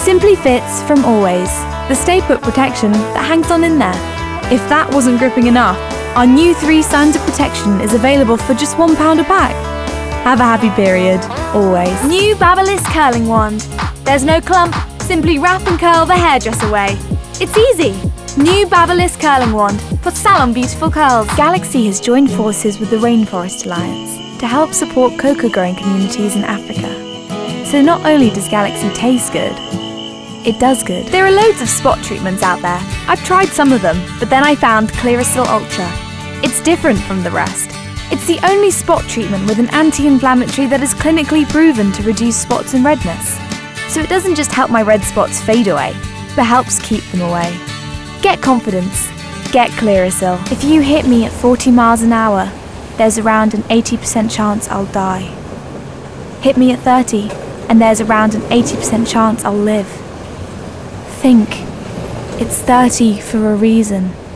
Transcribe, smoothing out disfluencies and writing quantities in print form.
Simply Fits from Always, the stay put protection that hangs on in there. If that wasn't gripping enough, our new 3 Signs of Protection is available for just £1 a pack. Have a happy period, always. New Babyliss Curling Wand. There's no clump, simply wrap and curl the hairdresser away. It's easy. New Babyliss Curling Wand for salon beautiful curls. Galaxy has joined forces with the Rainforest Alliance to help support cocoa growing communities in Africa. So not only does Galaxy taste good, it does good. There are loads of spot treatments out there. I've tried some of them, but then I found Clearasil Ultra. It's different from the rest. It's the only spot treatment with an anti-inflammatory that is clinically proven to reduce spots and redness. So it doesn't just help my red spots fade away, but helps keep them away. Get confidence. Get Clearasil. If you hit me at 40 miles an hour, there's around an 80% chance I'll die. Hit me at 30, and there's around an 80% chance I'll live. Think. It's 30 for a reason.